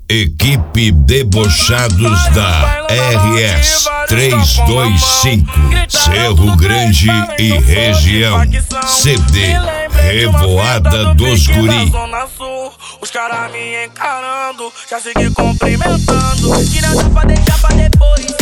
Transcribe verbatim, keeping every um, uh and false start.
Equipe Debochados da R S trezentos e vinte e cinco, Cerro Grande e região. C D Revoada dos Guri. Os caras me encarando, já segui cumprimentando. Que não dá pra deixar pra depois.